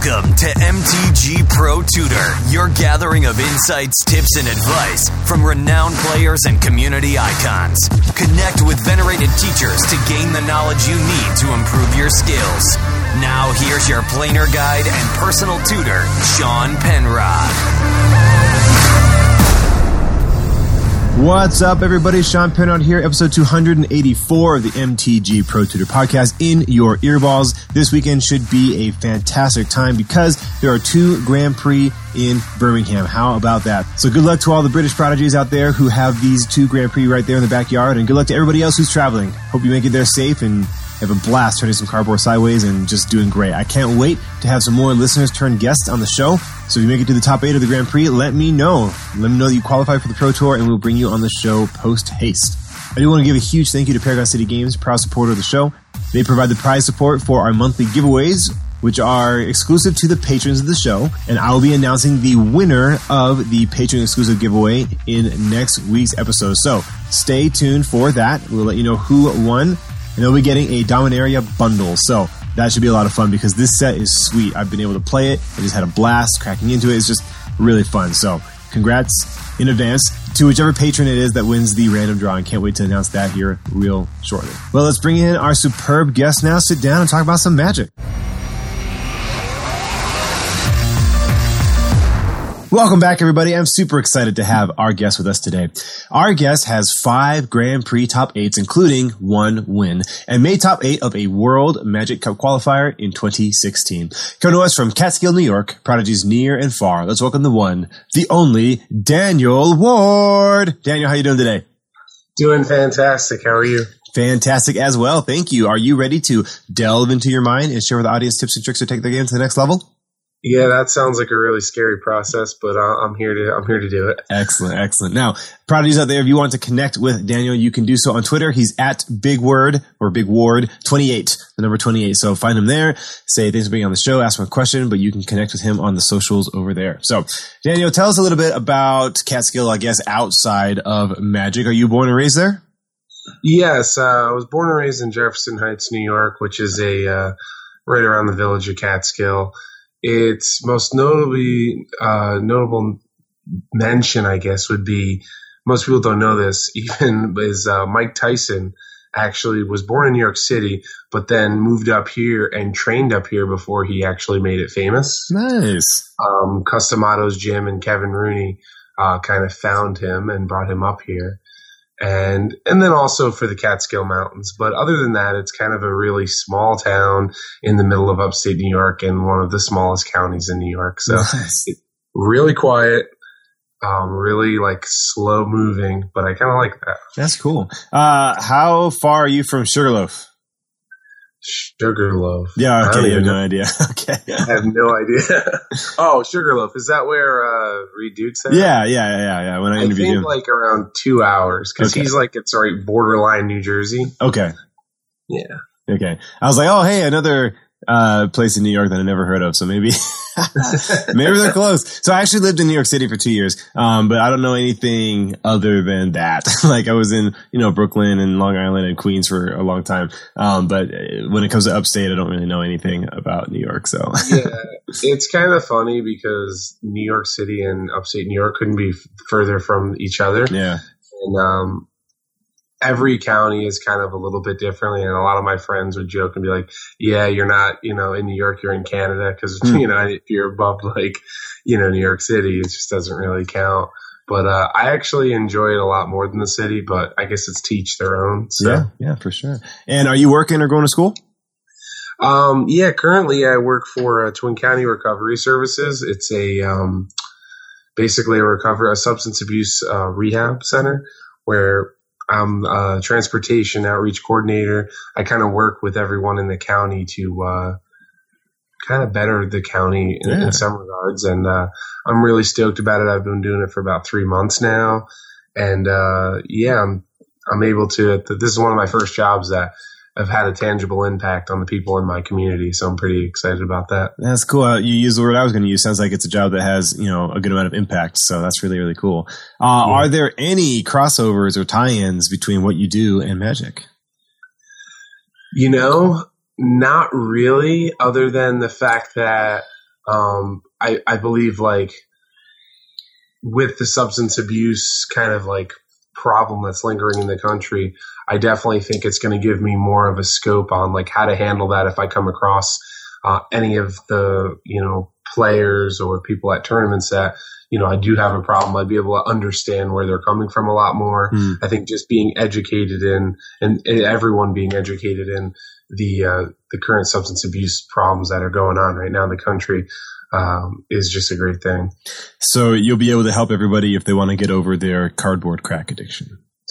Welcome to MTG Pro Tutor, your gathering of insights, tips, and advice from renowned players and community icons. Connect with venerated teachers to gain the knowledge you need to improve your skills. Now here's your planer guide and personal tutor, Sean Penrod. What's up, everybody? Sean Penrod here, episode 284 of the MTG Pro Tutor podcast in your earballs. This weekend should be a fantastic time because there are 2 Grand Prix in Birmingham. How about that? So good luck to all the British prodigies out there who have these 2 Grand Prix right there in the backyard, and good luck to everybody else who's traveling. Hope you make it there safe and have a blast turning some cardboard sideways and just doing great. I can't wait to have some more listeners turn guests on the show. So if you make it to the top 8 of the Grand Prix, let me know. Let me know that you qualify for the Pro Tour, and we'll bring you on the show post-haste. I do want to give a huge thank you to Paragon City Games, proud supporter of the show. They provide the prize support for our monthly giveaways, which are exclusive to the patrons of the show. And I will be announcing the winner of the patron exclusive giveaway in next week's episode. So stay tuned for that. We'll let you know who won. And they'll be getting a Dominaria bundle. So that should be a lot of fun because this set is sweet. I've been able to play it. I just had a blast cracking into it. It's just really fun. So congrats in advance to whichever patron it is that wins the random draw. And can't wait to announce that here real shortly. Well, let's bring in our superb guest now. Sit down and talk about some Magic. Welcome back, everybody. I'm super excited to have our guest with us today. Our guest has 5 Grand Prix top 8s, including 1 win, and made top 8 of a World Magic Cup qualifier in 2016. Coming to us from Catskill, New York, prodigies near and far. Let's welcome the one, the only, Daniel Ward. Daniel, how you doing today? Doing fantastic. How are you? Fantastic as well. Thank you. Are you ready to delve into your mind and share with the audience tips and tricks to take their game to the next level? Yeah, that sounds like a really scary process, but I'm here to do it. Excellent, excellent. Now, prodigies out there, if you want to connect with Daniel, you can do so on Twitter. He's at Big Word 28, the number 28. So find him there. Say thanks for being on the show. Ask him a question, but you can connect with him on the socials over there. So, Daniel, tell us a little bit about Catskill, I guess, outside of Magic. Are you born and raised there? Yes, I was born and raised in Jefferson Heights, New York, which is right around the village of Catskill. Its most notable mention, I guess, would be, most people don't know this, even is Mike Tyson actually was born in New York City, but then moved up here and trained up here before he actually made it famous. Nice. Customato's Gym and Kevin Rooney kind of found him and brought him up here. And then also for the Catskill Mountains. But other than that, it's kind of a really small town in the middle of upstate New York and one of the smallest counties in New York. So It's really quiet, really like slow moving, but I kind of like that. That's cool. How far are you from Sugarloaf? Sugarloaf. Yeah, okay, you have no idea. Okay. I have no idea. Oh, Sugarloaf. Is that where Reed Duke's at? Yeah. When I interviewed him. Like around 2 hours, because he's like, it's right borderline New Jersey. Okay. Yeah. Okay. I was like, oh, hey, another place in New York that I never heard of, so maybe maybe they're close. So I actually lived in New York City for 2 years, but I don't know anything other than that. Like I was in, Brooklyn and Long Island and Queens for a long time, but when it comes to upstate, I don't really know anything about New York. So yeah, it's kind of funny because New York City and upstate New York couldn't be further from each other. Yeah, and every county is kind of a little bit differently, and a lot of my friends would joke and be like, yeah, you're not, in New York, you're in Canada, because, if you're above, New York City, it just doesn't really count. But I actually enjoy it a lot more than the city, but I guess it's to each their own. So. Yeah, for sure. And are you working or going to school? Yeah, currently I work for Twin County Recovery Services. It's basically a substance abuse rehab center where I'm a transportation outreach coordinator. I kind of work with everyone in the county to kind of better the county in some regards. And I'm really stoked about it. I've been doing it for about 3 months now. And I'm able to – this is one of my first jobs that I've had a tangible impact on the people in my community. So I'm pretty excited about that. That's cool. You used the word I was going to use. Sounds like it's a job that has, a good amount of impact. So that's really, really cool. Are there any crossovers or tie-ins between what you do and Magic? Not really, other than the fact that I believe like with the substance abuse kind of like problem that's lingering in the country, I definitely think it's going to give me more of a scope on like how to handle that if I come across any of the, players or people at tournaments that, I do have a problem. I'd be able to understand where they're coming from a lot more. I think just being educated in and everyone being educated in the current substance abuse problems that are going on right now in the country is just a great thing. So you'll be able to help everybody if they want to get over their cardboard crack addiction.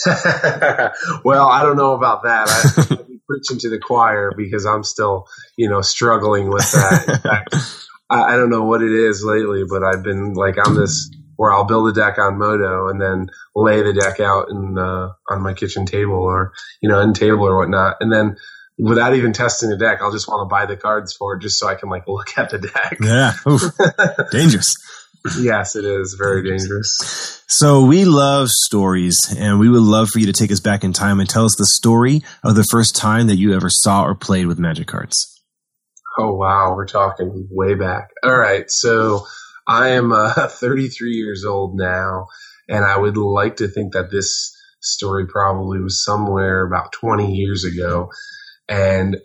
Well, I don't know about that. I'll be preaching to the choir because I'm still, struggling with that. In fact, I don't know what it is lately, but I've been like on this where I'll build a deck on Modo and then lay the deck out on my kitchen table or, end table or whatnot. And then without even testing the deck, I'll just want to buy the cards for it just so I can like look at the deck. Yeah. Oof. Dangerous. Yes, it is very dangerous. So we love stories, and we would love for you to take us back in time and tell us the story of the first time that you ever saw or played with Magic cards. Oh, wow. We're talking way back. All right. So I am 33 years old now, and I would like to think that this story probably was somewhere about 20 years ago. And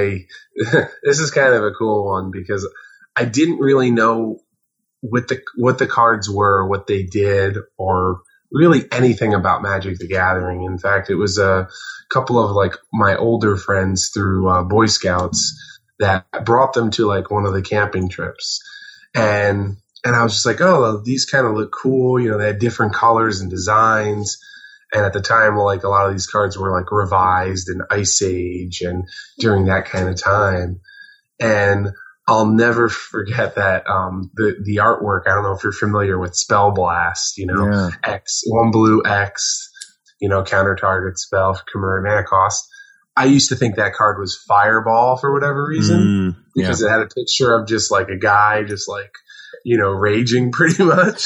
this is kind of a cool one because I didn't really know what the cards were, what they did, or really anything about Magic the Gathering. In fact, it was a couple of like my older friends through Boy Scouts that brought them to like one of the camping trips. And I was just like, oh, these kind of look cool. They had different colors and designs. And at the time, like a lot of these cards were like revised in Ice Age and during that kind of time. And I'll never forget that the artwork. I don't know if you're familiar with Spell Blast. X, one blue X, counter target spell for convert mana cost. I used to think that card was Fireball for whatever reason because it had a picture of just like a guy just like raging pretty much.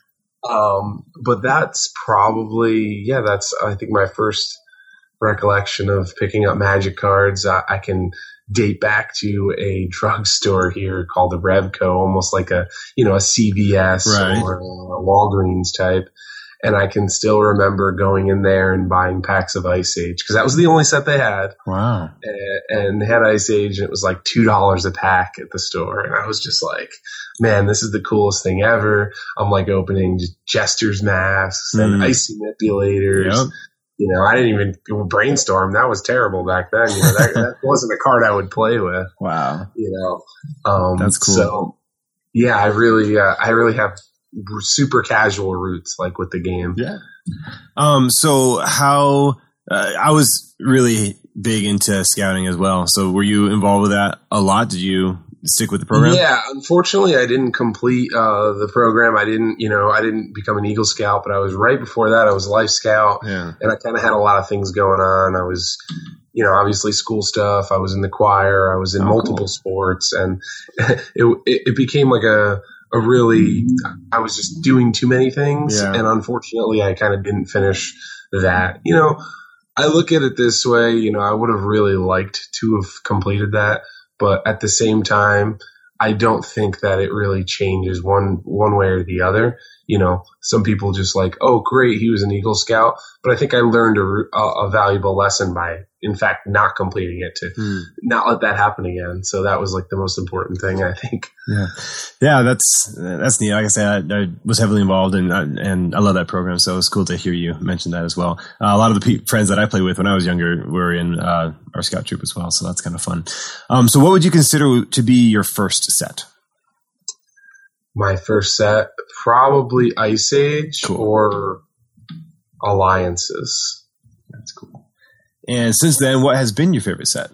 But that's probably that's I think my first recollection of picking up Magic cards. I can date back to a drugstore here called the Revco, almost like a CVS or a Walgreens type. And I can still remember going in there and buying packs of Ice Age because that was the only set they had. Wow. And they had Ice Age and it was like $2 a pack at the store. And I was just like, man, this is the coolest thing ever. I'm like opening Jester's masks and ice manipulators. Yep. I didn't even brainstorm. That was terrible back then. That wasn't a card I would play with. Wow. That's cool. So yeah, I really have super casual roots like with the game. Yeah. So how I was really big into scouting as well. So were you involved with that a lot? Did you stick with the program? Yeah, unfortunately I didn't complete the program. I didn't become an Eagle Scout, but I was right before that. I was a Life Scout, and I kind of had a lot of things going on. I was, obviously school stuff. I was in the choir. I was in multiple sports, and it became like I was just doing too many things, and unfortunately I kind of didn't finish that. I look at it this way, I would have really liked to have completed that. But at the same time, I don't think that it really changes one way or the other. Some people just like, oh, great, he was an Eagle Scout. But I think I learned a valuable lesson by, in fact, not completing it to not let that happen again. So that was like the most important thing, I think. Yeah, that's neat. Like I said, I was heavily involved and I love that program. So it's cool to hear you mention that as well. A lot of the friends that I played with when I was younger were in our scout troop as well. So that's kind of fun. So what would you consider to be your first set? My first set, probably Ice Age or Alliances. That's cool. And since then, what has been your favorite set?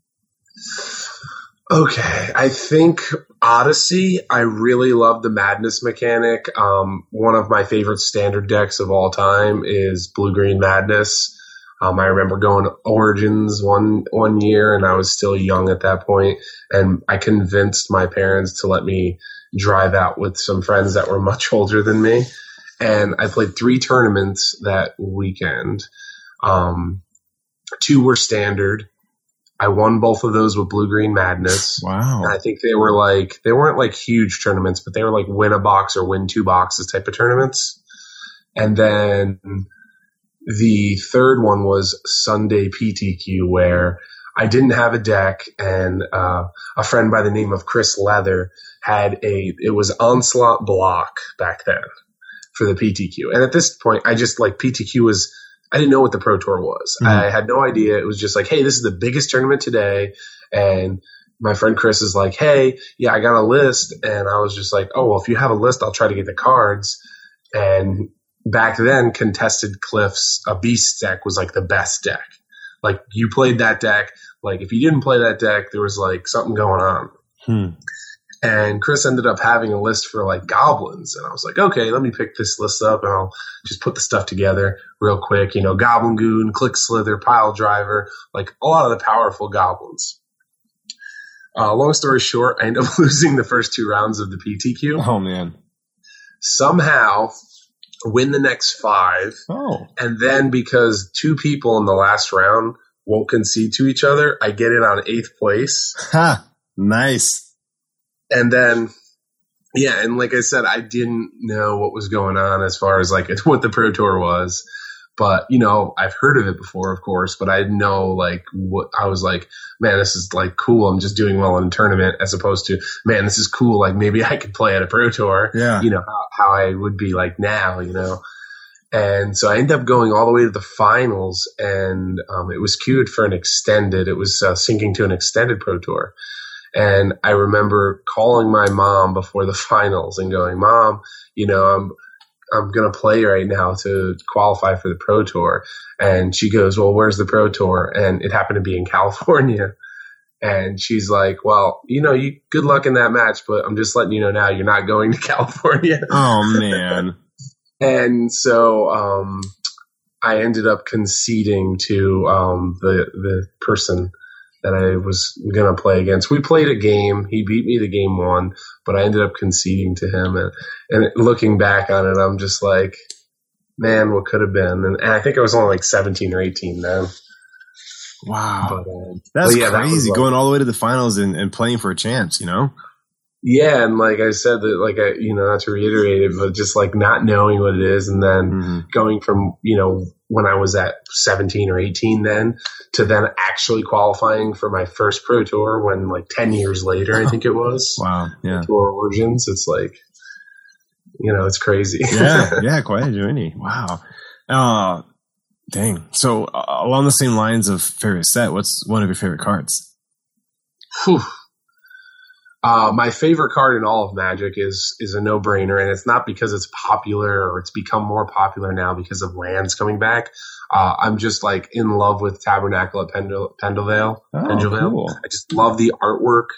Okay, I think Odyssey. I really love the Madness mechanic. One of my favorite standard decks of all time is Blue-Green Madness. I remember going to Origins one year, and I was still young at that point, and I convinced my parents to let me drive out with some friends that were much older than me. And I played 3 tournaments that weekend. 2 were standard. I won both of those with Blue Green Madness. Wow. And I think they weren't like huge tournaments, but they were like win a box or win 2 boxes type of tournaments. And then the third one was Sunday PTQ, where I didn't have a deck, and a friend by the name of Chris Leather it was Onslaught Block back then for the PTQ. And at this point, I just like PTQ I didn't know what the Pro Tour was. Mm-hmm. I had no idea. It was just like, hey, this is the biggest tournament today. And my friend Chris is like, hey, yeah, I got a list. And I was just like, oh, well, if you have a list, I'll try to get the cards. And back then, Contested Cliffs, a Beast deck was like the best deck. Like, you played that deck. Like, if you didn't play that deck, there was like something going on. And Chris ended up having a list for like goblins. And I was like, okay, let me pick this list up and I'll just put the stuff together real quick. You know, Goblin Goon, Click Slither, Pile Driver, like a lot of the powerful goblins. Long story short, I ended up losing the first 2 rounds of the PTQ. Oh, man. Somehow win the next 5. Oh. And then because 2 people in the last round won't concede to each other, I get it on 8th place. Ha! Nice. And then, yeah, and like I said, I didn't know what was going on as far as like what the Pro Tour was. But, you know, I've heard of it before, of course, but I didn't know like what I was like, man, this is like cool. I'm just doing well in a tournament, as opposed to, man, this is cool. Like maybe I could play at a Pro Tour, you know, how I would be like now, you know. And so I ended up going all the way to the finals, and it was queued for it was syncing to an extended Pro Tour. And I remember calling my mom before the finals and going, Mom, you know, I'm going to play right now to qualify for the Pro Tour. And she goes, well, where's the Pro Tour? And it happened to be in California. And she's like, well, you know, good luck in that match, but I'm just letting you know now you're not going to California. Oh, man. And so I ended up conceding to the person that I was going to play against. We played a game. He beat me the game 1, but I ended up conceding to him. And looking back on it, I'm just like, man, what could have been? And I think I was only like 17 or 18 then. Wow. That's crazy, that was going all the way to the finals and playing for a chance, you know? Yeah, and like I said, that like you know, not to reiterate it, but just like not knowing what it is, and then going from, you know, when I was at 17 or 18 then to then actually qualifying for my first Pro Tour when like 10 years later, I think it was. Wow. Yeah. Tour Origins. It's like, you know, it's crazy. Yeah, quite a journey. Wow. Dang. So along the same lines of favorite set, what's one of your favorite cards? Whew. My favorite card in all of Magic is a no-brainer, and it's not because it's popular or it's become more popular now because of lands coming back. I'm just like in love with Tabernacle at Pendlevale. Cool. I just love the artwork.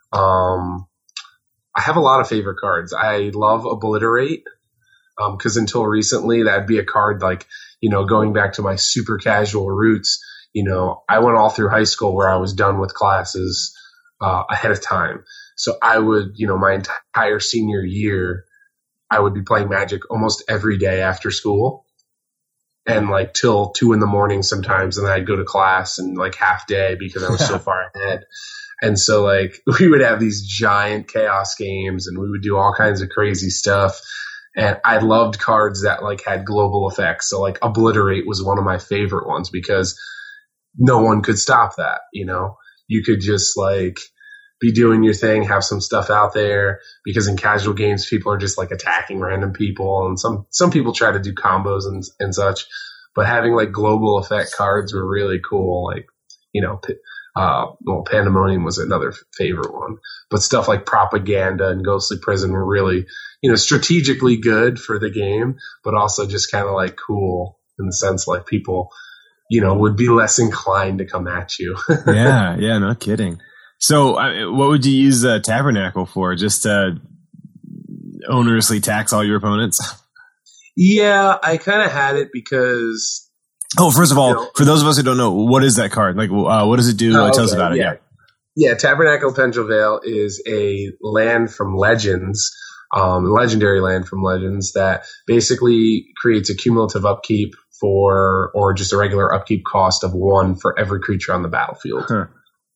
I have a lot of favorite cards. I love Obliterate, because until recently that'd be a card like, you know, going back to my super casual roots, you know, I went all through high school where I was done with classes ahead of time. So I would, you know, my entire senior year, I would be playing Magic almost every day after school, and like till 2 a.m. sometimes. And then I'd go to class and like half day because I was so far ahead. And so like we would have these giant chaos games and we would do all kinds of crazy stuff. And I loved cards that like had global effects. So like Obliterate was one of my favorite ones because no one could stop that. You know, you could just like be doing your thing, have some stuff out there, because in casual games, people are just like attacking random people, and some people try to do combos and such, but having like global effect cards were really cool. Like, you know, Pandemonium was another favorite one, but stuff like Propaganda and Ghostly Prison were really, you know, strategically good for the game, but also just kind of like cool in the sense like people, you know, would be less inclined to come at you. Yeah, no kidding. So what would you use Tabernacle for? Just to onerously tax all your opponents? Yeah, I kind of had it because... Oh, first of all, you know, for those of us who don't know, what is that card? Like, what does it do? Tell us about it. Yeah, Tabernacle Pendlevale is a land from Legends, legendary land from Legends that basically creates a cumulative upkeep or just a regular upkeep cost of 1 for every creature on the battlefield. Huh.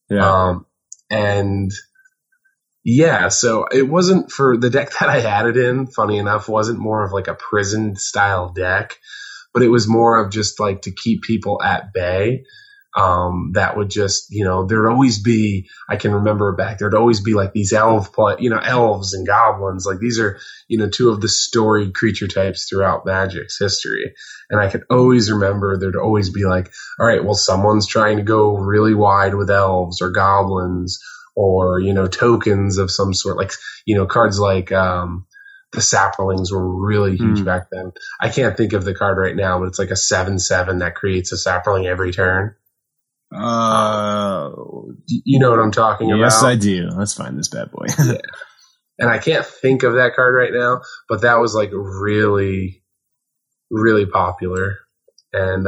Yeah. And yeah, so it wasn't for the deck that I had it in, funny enough, wasn't more of like a prison style deck, but it was more of just like to keep people at bay. That would just, there'd always be, I can remember back, there'd always be like these elves and goblins. Like these are, two of the storied creature types throughout Magic's history. And I could always remember there'd always be like, all right, well, someone's trying to go really wide with elves or goblins or, tokens of some sort, like, cards like, the Saplings were really huge back then. I can't think of the card right now, but it's like a 7/7 that creates a Sapling every turn. You know what I'm talking about? Yes, I do. Let's find this bad boy. Yeah. And I can't think of that card right now, but that was like really, really popular. And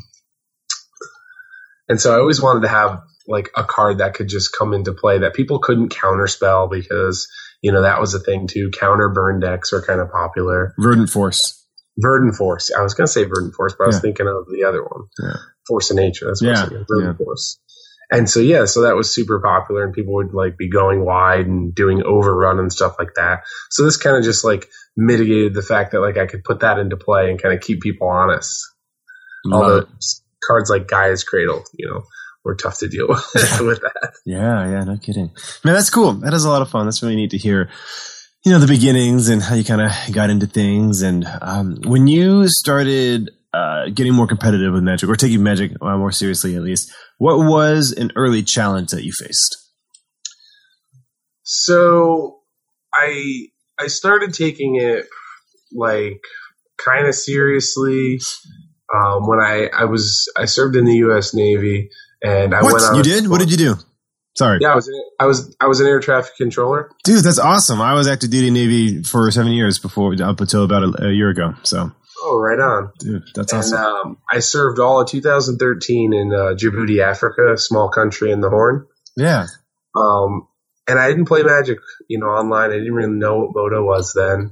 so I always wanted to have like a card that could just come into play that people couldn't counterspell because, that was a thing too. Counter burn decks are kind of popular. Verdant Force. I was going to say Verdant Force, but I was thinking of the other one. Yeah. Force of Nature. That's what I was thinking. Verdant Force. And so, so that was super popular and people would like be going wide and doing overrun and stuff like that. So this kind of just like mitigated the fact that like I could put that into play and kind of keep people honest. Although cards like Gaia's Cradle, were tough to deal with that. Yeah, no kidding. Man, that's cool. That is a lot of fun. That's really neat to hear, the beginnings and how you kind of got into things. And when you started getting more competitive with Magic or taking Magic more seriously, at least, what was an early challenge that you faced? So I started taking it like kind of seriously when I served in the U.S. Navy. And I went on. You did? What did you do? Sorry. Yeah, I was an air traffic controller. Dude, that's awesome. I was active duty Navy for 7 years up until about a year ago. So. Oh, right on. Dude, that's awesome. I served all of 2013 in Djibouti, Africa, a small country in the Horn. Yeah. And I didn't play Magic, online. I didn't really know what Moto was then.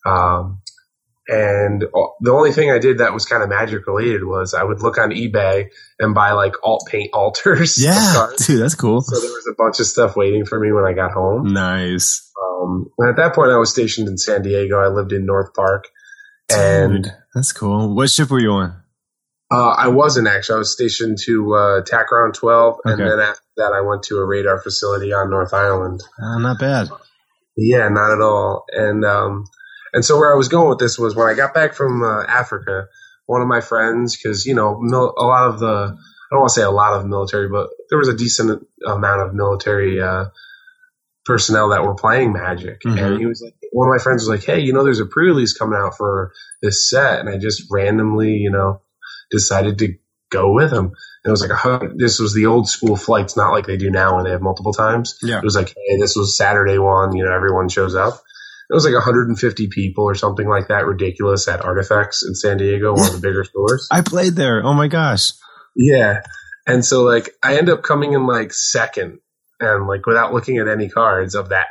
And the only thing I did that was kind of Magic related was I would look on eBay and buy like alt paint alters. Yeah, dude, that's cool. So there was a bunch of stuff waiting for me when I got home. Nice. And at that point I was stationed in San Diego. I lived in North Park. And dude, that's cool. What ship were you on? I wasn't actually. I was stationed to TAC Ground 12. Okay. And then after that I went to a radar facility on North Island. Not bad. Yeah, not at all. And so where I was going with this was when I got back from Africa, one of my friends, because, a lot of I don't want to say a lot of military, but there was a decent amount of military personnel that were playing Magic. Mm-hmm. And he was like, one of my friends was like, hey, there's a pre-release coming out for this set. And I just randomly, decided to go with him. And it was like, this was the old school flights, not like they do now when they have multiple times. Yeah. It was like, hey, this was Saturday one, everyone shows up. It was like 150 people or something like that, ridiculous, at Artifacts in San Diego, one of the bigger stores. I played there. Oh my gosh. Yeah. And so like I end up coming in like second and like without looking at any cards of that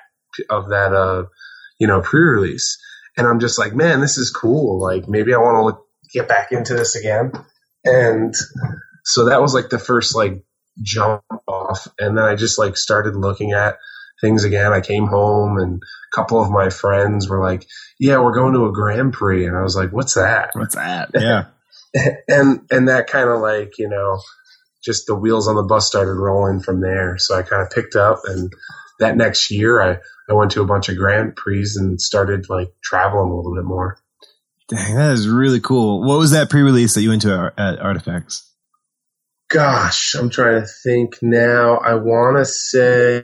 pre-release. And I'm just like, man, this is cool. Like maybe I want to get back into this again. And so that was like the first like jump off. And then I just like started looking at things again. I came home and a couple of my friends were like, yeah, we're going to a Grand Prix. And I was like, what's that? Yeah. and that kind of like, just the wheels on the bus started rolling from there. So I kind of picked up, and that next year I went to a bunch of Grand Prix and started like traveling a little bit more. Dang, that is really cool. What was that pre-release that you went to at Artifacts? Gosh, I'm trying to think now. I want to say,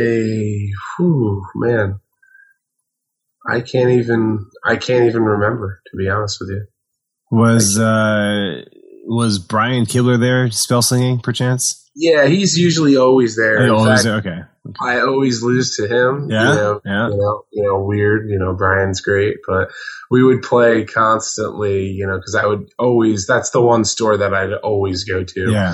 man, I can't even remember, to be honest with you. Was Brian Kibler there, spell slinging, perchance? Yeah, he's usually always there. Okay. I always lose to him. Yeah. Weird. Brian's great, but we would play constantly. Because I would always. That's the one store that I'd always go to. Yeah.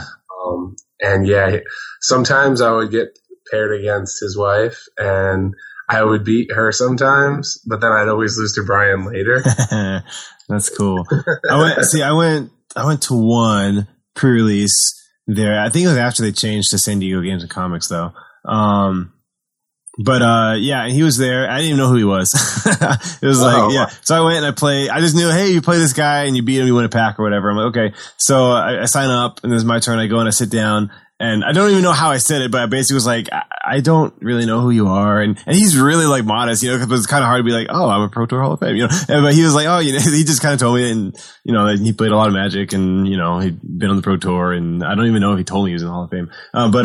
Sometimes I would get paired against his wife, and I would beat her sometimes, but then I'd always lose to Brian later. That's cool. I went to one pre-release there. I think it was after they changed to San Diego Games and Comics, though. Yeah, he was there. I didn't even know who he was. It was yeah. So I went and I played. I just knew, hey, you play this guy and you beat him, you win a pack or whatever. I'm like, okay. So I sign up and it's my turn. I go and I sit down and I don't even know how I said it, but I basically was like, I don't really know who you are. And he's really like modest, you know, because it's kind of hard to be like, oh, I'm a Pro Tour Hall of Fame, you know. But he was like, oh, you know, he just kind of told me, and you know, he played a lot of Magic and, you know, he'd been on the Pro Tour, and I don't even know if he told me he was in the Hall of Fame.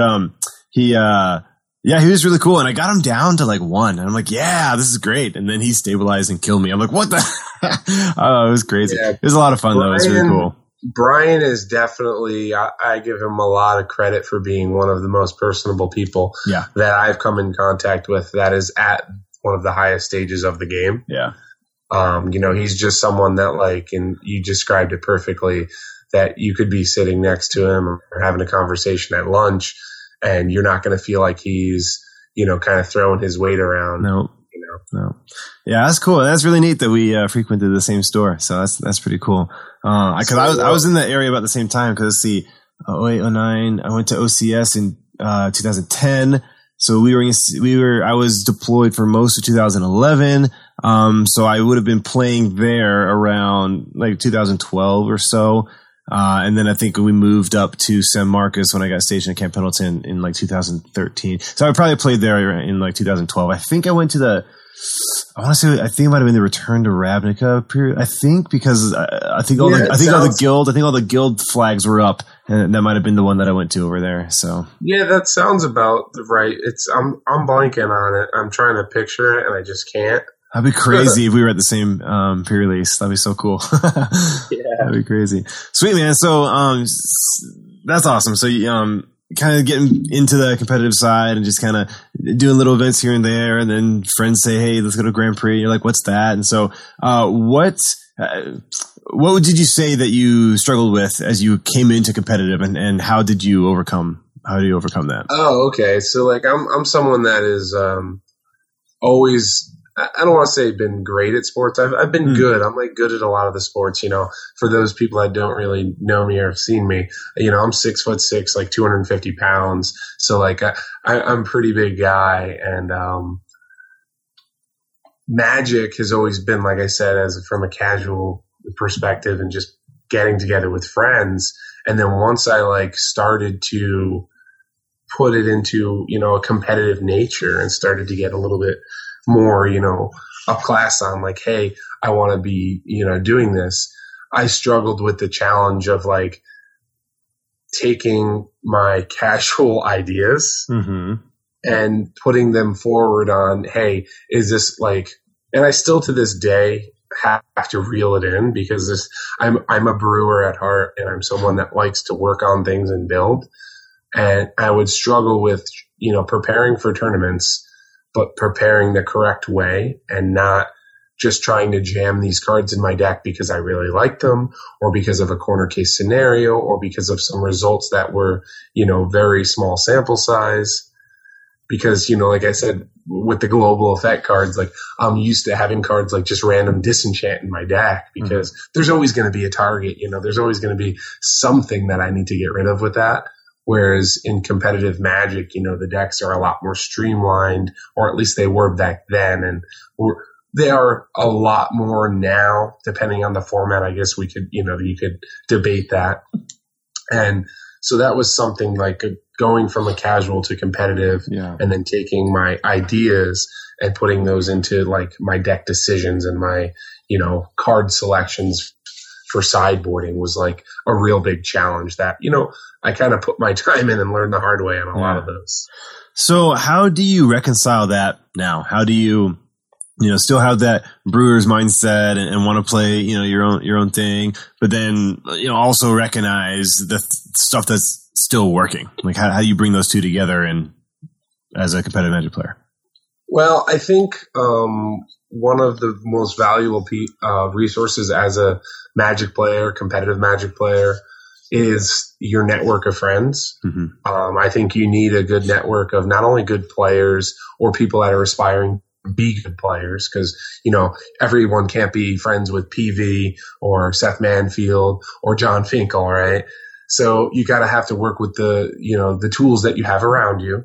Yeah, he was really cool, and I got him down to like 1, and I'm like, yeah, this is great. And then he stabilized and killed me. I'm like, what the? Oh, it was crazy. Yeah. It was a lot of fun, though. It was really cool. Brian is definitely, I give him a lot of credit for being one of the most personable people that I've come in contact with that is at one of the highest stages of the game. Yeah. You know, he's just someone that, like, and you described it perfectly, that you could be sitting next to him or having a conversation at lunch, and you're not going to feel like he's, you know, kind of throwing his weight around. No. Yeah, that's cool. That's really neat that we frequented the same store. So that's pretty cool. Cause I was in the area about the same time. Cause let's see, 08, 09, I went to OCS in 2010. So I was deployed for most of 2011. So I would have been playing there around like 2012 or so. And then I think we moved up to San Marcos when I got stationed at Camp Pendleton in like 2013. So I probably played there in like 2012. I think I went to I think it might have been the Return to Ravnica period. I think because I think all the guild flags were up, and that might have been the one that I went to over there. So yeah, that sounds about right. I'm blanking on it. I'm trying to picture it, and I just can't. That'd be crazy if we were at the same pre-release. That'd be so cool. Yeah, that'd be crazy. Sweet, man. So that's awesome. So kind of getting into the competitive side and just kind of doing little events here and there, and then friends say, hey, let's go to Grand Prix. You're like, what's that? And so what did you say that you struggled with as you came into competitive, and how did you overcome that? Oh, okay. So like I'm someone that is always, I don't want to say been great at sports. I've been good. I'm like good at a lot of the sports, you know, for those people that don't really know me or have seen me, you know, I'm 6'6", like 250 pounds. So like I'm a pretty big guy, and Magic has always been, like I said, from a casual perspective and just getting together with friends. And then once I like started to put it into, you know, a competitive nature and started to get a little bit more, you know, up class on like, hey, I want to be, you know, doing this. I struggled with the challenge of like taking my casual ideas and putting them forward on, hey, is this like, and I still to this day have to reel it in because I'm a brewer at heart, and I'm someone that likes to work on things and build. And I would struggle with, you know, preparing for tournaments, but preparing the correct way and not just trying to jam these cards in my deck because I really like them, or because of a corner case scenario, or because of some results that were, you know, very small sample size. Because, you know, like I said, with the global effect cards, like I'm used to having cards like just random disenchant in my deck because there's always going to be a target, you know, there's always going to be something that I need to get rid of with that. Whereas in competitive Magic, you know, the decks are a lot more streamlined, or at least they were back then. And they are a lot more now, depending on the format. I guess we could, you know, you could debate that. And so that was something like going from a casual to competitive, and then taking my ideas and putting those into like my deck decisions and my, you know, card selections for sideboarding was like a real big challenge that, you know, I kind of put my time in and learned the hard way on a lot of those. So how do you reconcile that now? How do you still have that brewer's mindset and want to play, you know, your own thing, but then, you know, also recognize the stuff that's still working? Like how do you bring those two together and as a competitive Magic player? Well, I think one of the most valuable resources as a Magic player, competitive Magic player, is your network of friends. I think you need a good network of not only good players or people that are aspiring to be good players, because, you know, everyone can't be friends with PV or Seth Manfield or John Finkel, right? So you gotta have to work with the tools that you have around you.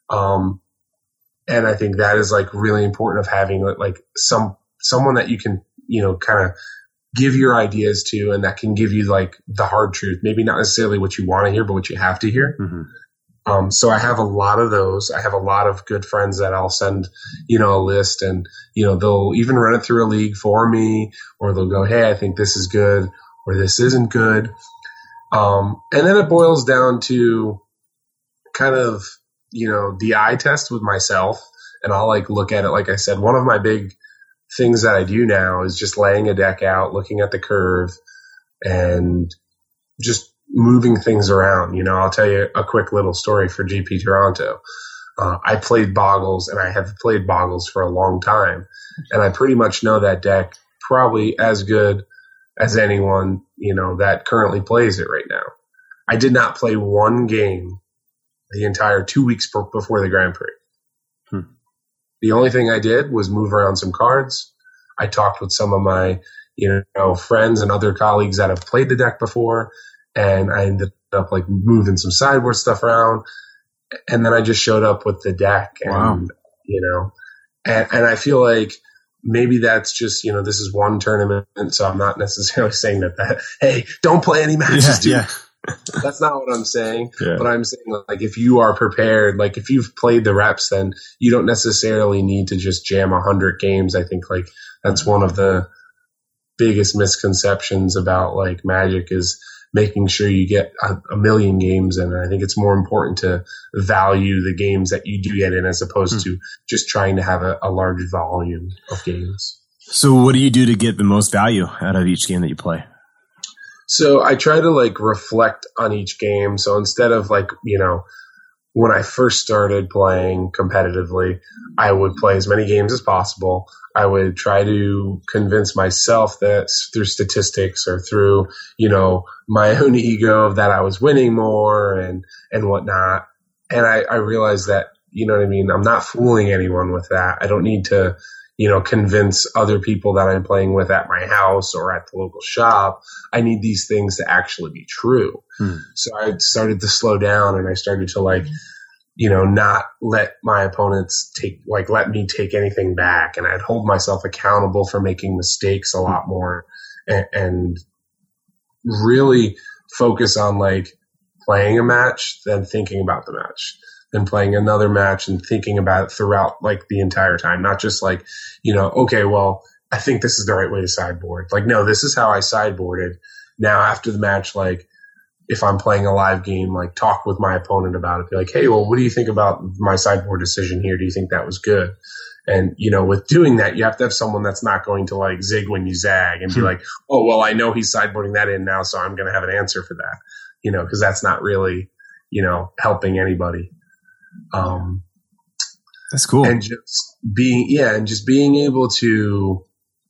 And I think that is like really important of having like someone that you can, kind of give your ideas to, and that can give you like the hard truth. Maybe not necessarily what you want to hear, but what you have to hear. Mm-hmm. So I have a lot of those. I have a lot of good friends that I'll send, a list, and, they'll even run it through a league for me, or they'll go, hey, I think this is good, or this isn't good. And then it boils down to kind of, the eye test with myself. And I'll like look at it. Like I said, one of my big things that I do now is just laying a deck out, looking at the curve, and just moving things around. I'll tell you a quick little story for GP Toronto. I played Boggles, and I have played Boggles for a long time, and I pretty much know that deck probably as good as anyone, that currently plays it right now. I did not play one game the entire 2 weeks before the Grand Prix. The only thing I did was move around some cards. I talked with some of my, friends and other colleagues that have played the deck before, and I ended up like moving some sideboard stuff around, and then I just showed up with the deck, and and I feel like maybe that's just, this is one tournament, so I'm not necessarily saying that hey, don't play any matches. Yeah. That's not what I'm saying. Yeah. But I'm saying, like, if you are prepared, like if you've played the reps, then you don't necessarily need to just jam 100 games. I think like that's one of the biggest misconceptions about like Magic is making sure you get a million games in. And I think it's more important to value the games that you do get in as opposed to just trying to have a large volume of games. So what do you do to get the most value out of each game that you play? So I try to like reflect on each game. So instead of like, when I first started playing competitively, I would play as many games as possible. I would try to convince myself that through statistics or through, my own ego that I was winning more and whatnot. And I realized that, I'm not fooling anyone with that. I don't need to, convince other people that I'm playing with at my house or at the local shop. I need these things to actually be true. So I started to slow down, and I started to like, not let my opponents let me take anything back. And I'd hold myself accountable for making mistakes a lot more, and really focus on like playing a match, then thinking about the match, then playing another match and thinking about it throughout like the entire time. Not just like, okay, well, I think this is the right way to sideboard. Like, no, this is how I sideboarded. Now after the match, like if I'm playing a live game, like talk with my opponent about it. Be like, hey, well, what do you think about my sideboard decision here? Do you think that was good? And, with doing that, you have to have someone that's not going to like zig when you zag and be like, oh, well, I know he's sideboarding that in now, so I'm going to have an answer for that, because that's not really, helping anybody. That's cool. And just being able to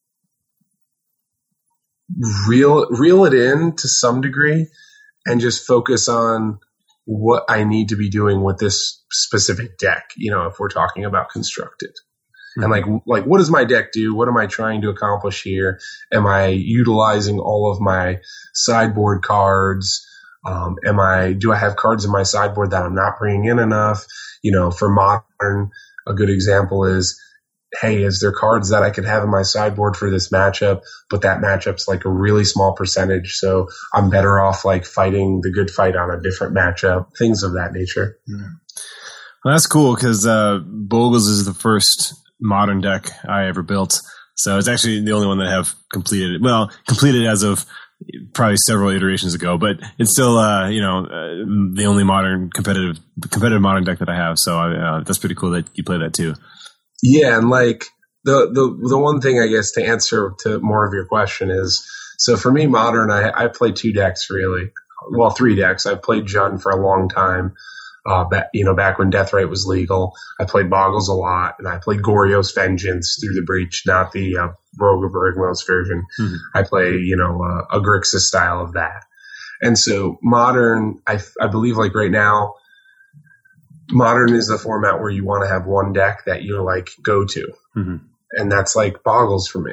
reel it in to some degree and just focus on what I need to be doing with this specific deck, if we're talking about constructed. And like, what does my deck do? What am I trying to accomplish here? Am I utilizing all of my sideboard cards? Do I have cards in my sideboard that I'm not bringing in enough? For Modern, a good example is, hey, is there cards that I could have in my sideboard for this matchup, but that matchup's like a really small percentage, so I'm better off like fighting the good fight on a different matchup, things of that nature. Well, that's cool because Boggles is the first Modern deck I ever built. So it's actually the only one that I have completed. Well, completed as of probably several iterations ago, but it's still, the only modern competitive Modern deck that I have. So that's pretty cool that you play that too. Yeah, and like the one thing I guess to answer to more of your question is, so for me, Modern, I play two decks really. Well, three decks. I played Jund for a long time. Back when Deathrite was legal. I played Boggles a lot, and I played Goryo's Vengeance through the Breach, not the Rogue of Bergmos version. Mm-hmm. I play, a Grixis style of that. And so Modern, I believe like right now, Modern is the format where you want to have one deck that you like go to. Mm-hmm. And that's like Boggles for me.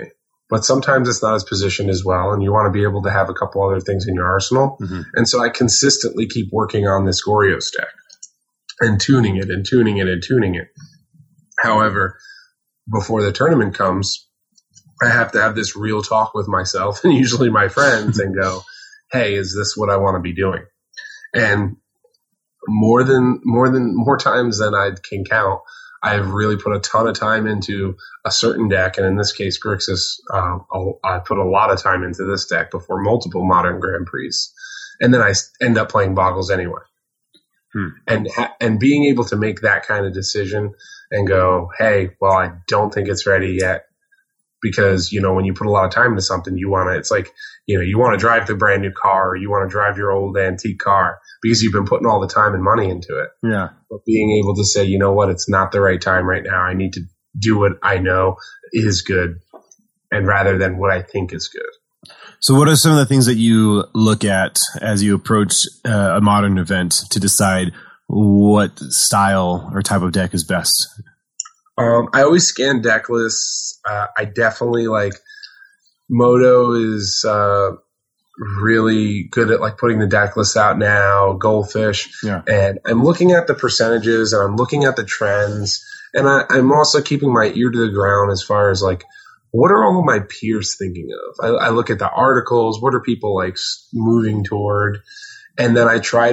but sometimes it's not as positioned as well, and you want to be able to have a couple other things in your arsenal. Mm-hmm. And so I consistently keep working on this Goryo's deck and tuning it and tuning it and tuning it. However, before the tournament comes, I have to have this real talk with myself and usually my friends and go, hey, is this what I want to be doing? And more times than I can count, I've really put a ton of time into a certain deck, and in this case, Grixis, I put a lot of time into this deck before multiple Modern Grand Prix, and then I end up playing Boggles anyway. And being able to make that kind of decision and go, hey, well, I don't think it's ready yet, because, you know, when you put a lot of time into something, you want to, it's like, you know, you want to drive the brand new car, or you want to drive your old antique car because you've been putting all the time and money into it. Yeah. But being able to say, you know what, it's not the right time right now. I need to do what I know is good, and rather than what I think is good. So what are some of the things that you look at as you approach a modern event to decide what style or type of deck is best? I always scan deck lists. I definitely like Moto is really good at like putting the deck lists out now, Goldfish. Yeah. And I'm looking at the percentages and I'm looking at the trends. And I'm also keeping my ear to the ground as far as like, what are all of my peers thinking of? I look at the articles. What are people like moving toward? And then I try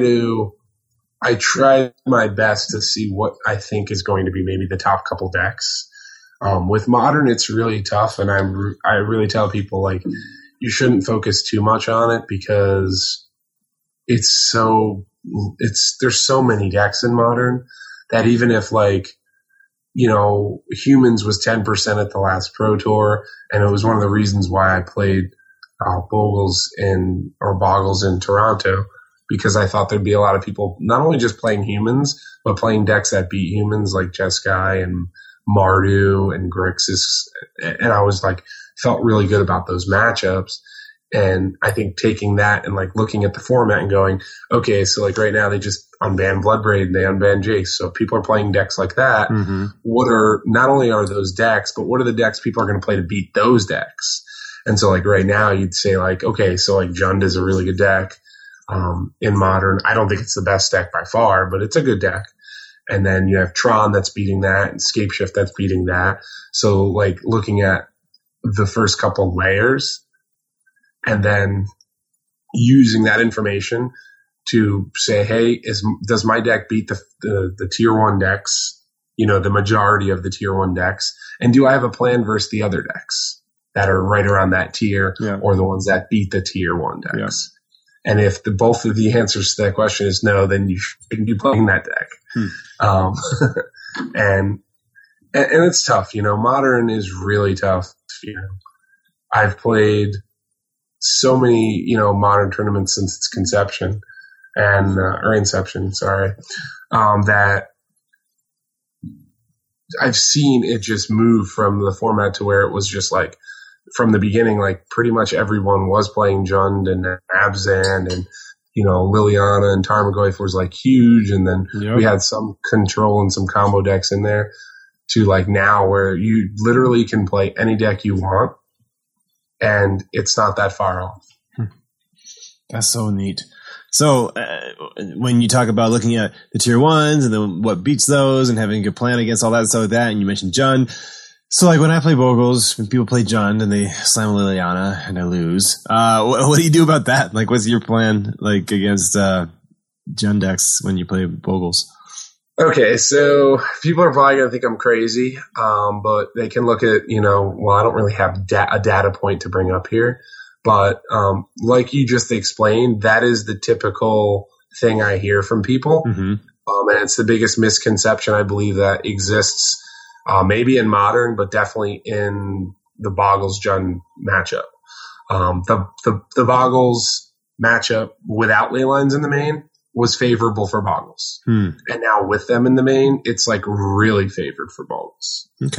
my best to see what I think is going to be maybe the top couple decks. With Modern, it's really tough, and I really tell people like you shouldn't focus too much on it because there's so many decks in Modern that even if like, you know, Humans was 10% at the last Pro Tour, and it was one of the reasons why I played Boggles in Toronto, because I thought there'd be a lot of people not only just playing Humans, but playing decks that beat Humans like Jeskai and Mardu and Grixis. And I was like, felt really good about those matchups. And I think taking that and like looking at the format and going, okay, so like right now they just unbanned Bloodbraid and they unbanned Jace. So people are playing decks like that. Mm-hmm. Not only are those decks, but what are the decks people are going to play to beat those decks? And so like right now you'd say like, okay, so like Jund is a really good deck. In Modern, I don't think it's the best deck by far, but it's a good deck. And then you have Tron that's beating that, and Scapeshift that's beating that. So like looking at the first couple layers and then using that information to say, hey, does my deck beat the tier 1 decks, you know, the majority of the tier 1 decks? And do I have a plan versus the other decks that are right around that tier, or the ones that beat the tier 1 decks? Yeah. And if both of the answers to that question is no, then you shouldn't be playing that deck. And it's tough, you know, Modern is really tough. You know, I've played so many, you know, Modern tournaments since its conception or inception, that I've seen it just move from the format to where it was just like, from the beginning, like pretty much everyone was playing Jund and Abzan and, you know, Liliana and Tarmogoyf was like huge. And then we had some control and some combo decks in there to like now where you literally can play any deck you want and it's not that far off. That's so neat. So when you talk about looking at the tier 1s and then what beats those and having a good plan against all that stuff like that, and you mentioned Jund. So, like, when I play Boggles, when people play Jund and they slam Liliana and I lose, what do you do about that? Like, what's your plan, like, against Jund decks when you play Boggles? Okay, so people are probably going to think I'm crazy, but they can look at, you know, well, I don't really have a data point to bring up here, but like you just explained, that is the typical thing I hear from people, and it's the biggest misconception I believe that exists. Maybe in Modern, but definitely in the Boggles Jund matchup. The Boggles matchup without Leylines in the main was favorable for Boggles. And now with them in the main, it's like really favored for Boggles. Okay.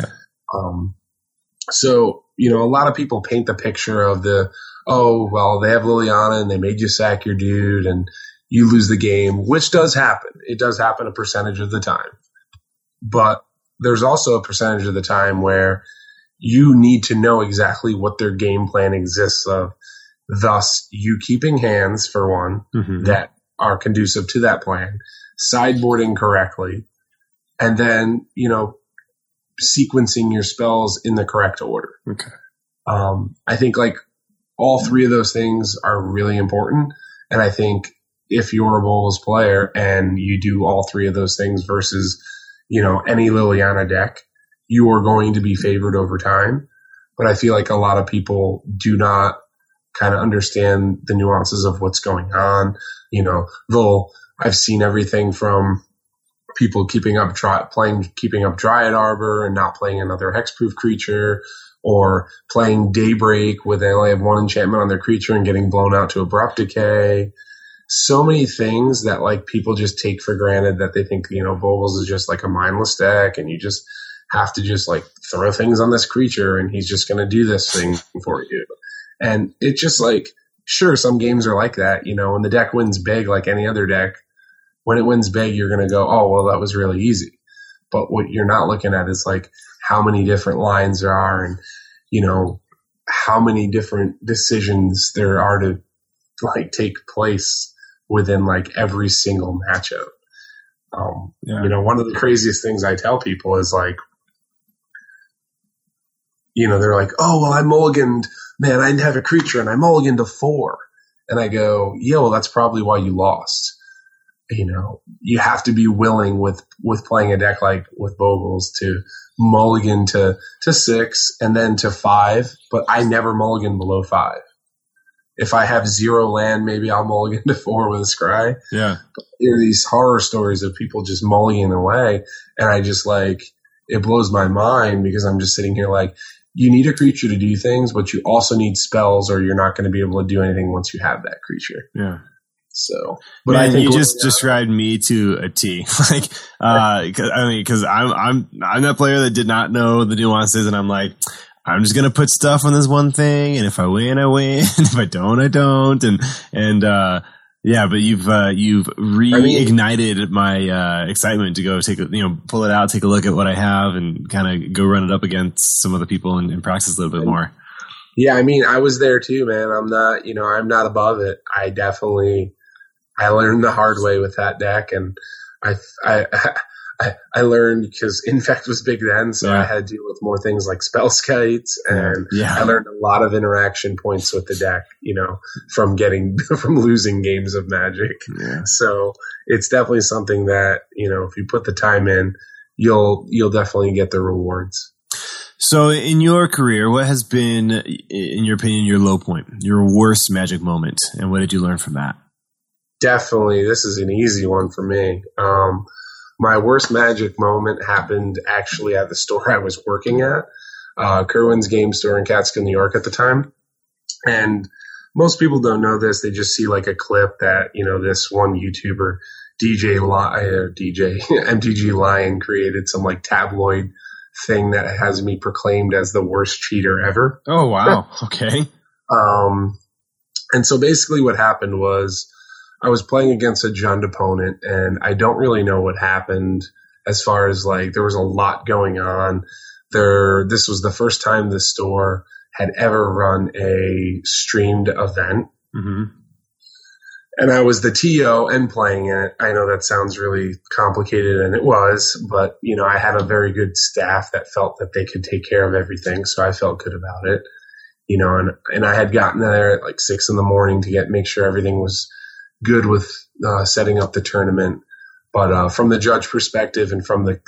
So, you know, a lot of people paint the picture of they have Liliana and they made you sack your dude and you lose the game, which does happen. It does happen a percentage of the time. But there's also a percentage of the time where you need to know exactly what their game plan exists of. Thus, you keeping hands, for one, that are conducive to that plan, sideboarding correctly, and then, sequencing your spells in the correct order. Okay. I think like all three of those things are really important. And I think if you're a Boggles player and you do all three of those things versus, any Liliana deck, you are going to be favored over time. But I feel like a lot of people do not kind of understand the nuances of what's going on. I've seen everything from people keeping up Dryad Arbor and not playing another hexproof creature, or playing Daybreak where they only have one enchantment on their creature and getting blown out to Abrupt Decay. So many things that like people just take for granted, that they think, Boggles is just like a mindless deck and you just have to just like throw things on this creature and he's just going to do this thing for you. And it's just like, sure, some games are like that, when the deck wins big like any other deck, when it wins big, you're going to go, oh, well, that was really easy. But what you're not looking at is like how many different lines there are and, how many different decisions there are to like take place within like every single matchup. One of the craziest things I tell people is like, they're like, oh, well, I mulliganed, man, I didn't have a creature and I mulliganed to 4. And I go, yeah, well, that's probably why you lost. You have to be willing with playing a deck like with Boggles to mulligan to 6 and then to 5, but I never mulligan below 5. If I have 0 land, maybe I'll mulligan to 4 with a Scry. Yeah. But there are these horror stories of people just mulliganing away, and I just like, it blows my mind because I'm just sitting here like, you need a creature to do things, but you also need spells or you're not going to be able to do anything once you have that creature. Yeah. So, but man, I think you just described me to a T. Like, because I'm that player that did not know the nuances, and I'm like, I'm just gonna put stuff on this one thing, and if I win, I win. And if I don't, I don't. And yeah, but you've reignited my excitement to go pull it out, take a look at what I have, and kind of go run it up against some other people and practice a little bit more. Yeah, I was there too, man. I'm not, I'm not above it. I learned the hard way with that deck, and I learned because Infect was big then, so I had to deal with more things like Spellskites, and I learned a lot of interaction points with the deck, from losing games of Magic. Yeah. So it's definitely something that, if you put the time in, you'll definitely get the rewards. So in your career, what has been, in your opinion, your low point, your worst Magic moment, and what did you learn from that? Definitely, this is an easy one for me. My worst Magic moment happened actually at the store I was working at, Kerwin's Game Store in Catskill, New York at the time. And most people don't know this. They just see like a clip that, this one YouTuber, MTG Lion, created some like tabloid thing that has me proclaimed as the worst cheater ever. Oh, wow. Okay. And so basically what happened was, I was playing against a Jund opponent, and I don't really know what happened as far as like there was a lot going on. This was the first time the store had ever run a streamed event. Mm-hmm. And I was the TO and playing it. I know that sounds really complicated, and it was, but I had a very good staff that felt that they could take care of everything, so I felt good about it. And I had gotten there at like 6 a.m. to make sure everything was good with setting up the tournament, but from the judge perspective and from the